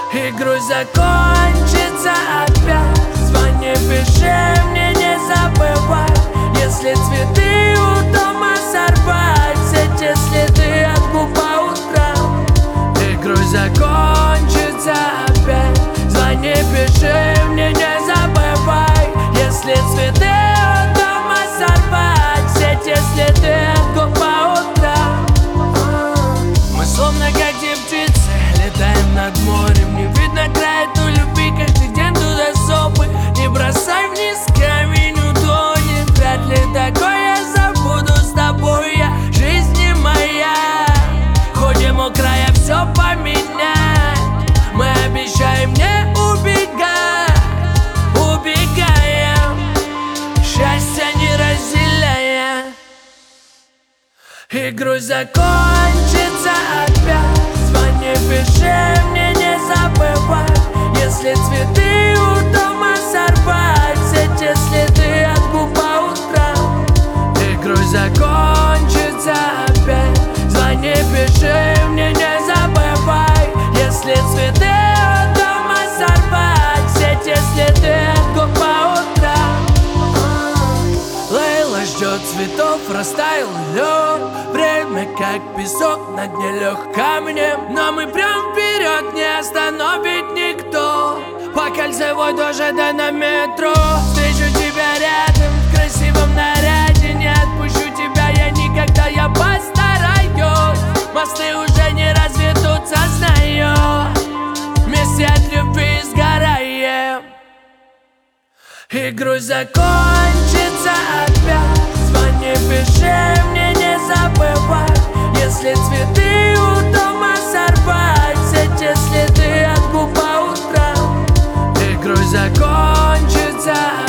И грусть закончится опять. Звони, пиши, мне не забывай. Если цветы у дома сорвать, все те следы от губ по утрам. И грусть закончится опять. Звони, пиши, мне не забывай. Если цветы у дома сорвать, все те следы от губ по утрам. Мы словно как те птицы, летаем над морем. Не видно края той любви, каждый день туда сопы. Не бросай вниз камень, утонет. Вряд ли такое забуду с тобой я. Жизнь не моя. Ходим у края все поменять. Мы обещаем не убегать. Убегаем, счастье не разделяя. И грусть закончится опять. Звони, пиши, мне не забывай. Если цветы у дома сорвать, все те следы от губ по утрам. И грусть закончится опять. Звони, пиши, мне не забывай. Если цветы у дома сорвать, все те следы от губ по утрам. Лейла ждет цветов, растаял лед. Время как песок, на дне лег камнем. Но мы прям вперед, не остановить никто. По кольцевой до ЖД на метро. Встречу тебя рядом в красивом наряде. Не отпущу тебя я никогда, я постараюсь. Мосты уже не разведутся, знаю. Вместе от любви сгораем. И грусть закончится опять. Звони, пиши, мне не забывай. Если цветы у дома сорвать, все те следы от губ по утрам. И грусть закончится опять.